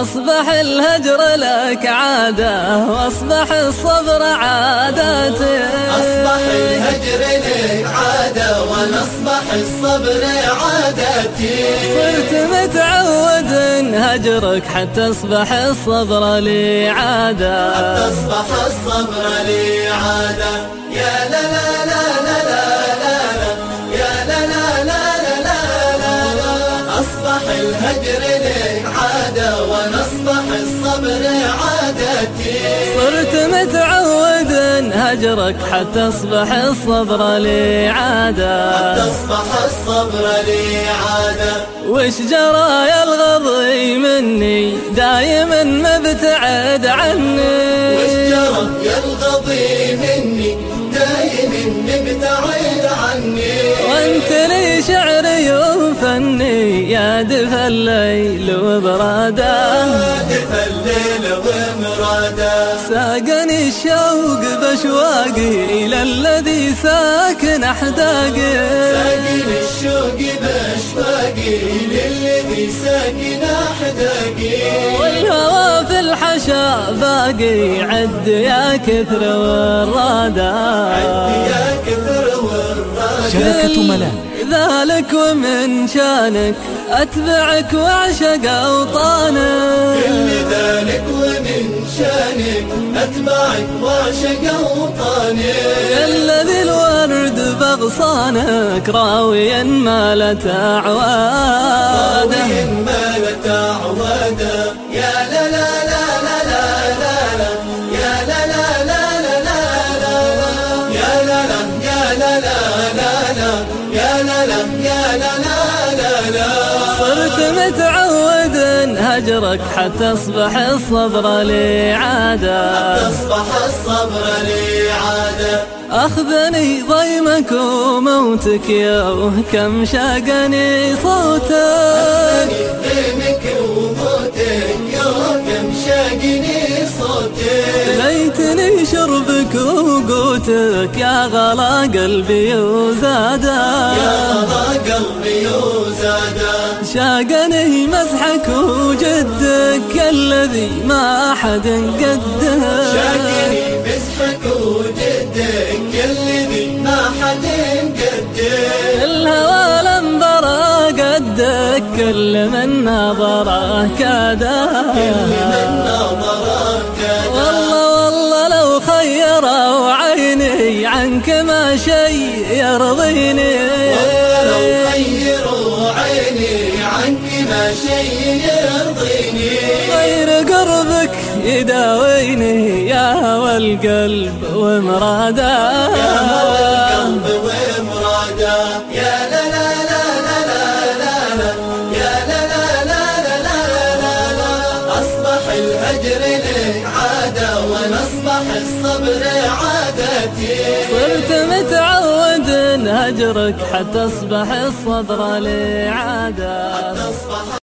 أصبح الهجر لك عادة واصبح الصبر عادتي. أصبح الهجر لك عادة ونصبح الصبر عادتي. صرت متعود هجرك حتى أصبح الصبر لي عادة. حتى أصبح الصبر لي عادة. يا لا لا لا لا لا لا يا لا لا لا لا لا. أصبح الهجر لك عادة ونصبح الصبر عادتي. صرت متعود هجرك حتى أصبح الصبر لي عادة. حتى أصبح الصبر لي عادة. وش جرى يا الغضي مني دايما مبتعد عني. وش جرى يا الغضي مني دايما مبتعد عني. وانت لي شعري وفني يا دفى الليل وبراده. دفى الليل ومراده. ساقني الشوق بأشواقي إلى الذي ساكن أحداقي. ساقني الشوق بأشواقي للذي ساكن أحداقي. والهوى في الحشا باقي عد يا كثر والرادة. عد يا كثر والرادة. شركة ملامح ذلك ومن شانك أتبعك وأعشق أوطانك. ذلك ومن شانك أتبعك وأعشق أوطانك. الذي الورد بغصانك راويا مالت أعواده. راويا مالت أعواده. يا لا لا لا لا لا لا يا لا لا لا لا لا يا لا لا يا لا لا لا يا لا لا يا لا لا لا. صرت متعود هجرك حتى أصبح الصبر لي عادة. حتى أصبح الصبر لي عادة. أخذني ضيمك وموتك يا كم شاقني صوتك. أخذني ضيمك وموتك يا كم شاقني صوتك. ليتني شربك وقوتك يا غلا قلبي وزاده. يا غلا قلبي وزاده. شاقني مسحك وجدك الذي ما أحد قده. شاقني مسحك وجدك الذي ما حد قده. الهوى لنبرى قدك كل من نظره كاده. كل من نظره كاده. والله لو خيروا عيني عنك ما شيء يرضيني. والله لو خيروا عيني عنك ما شيء يرضيني. غير قربك يداويني يا هوى القلب ومراده. يا هوى القلب ومراده. يا لا لا لا لا لا لا يا لا لا لا لا لا. أصبح الهجر لك عادة ونصبح الصبر عادتي. صرت متعود هجرك حتى أصبح الصبر لي عادة.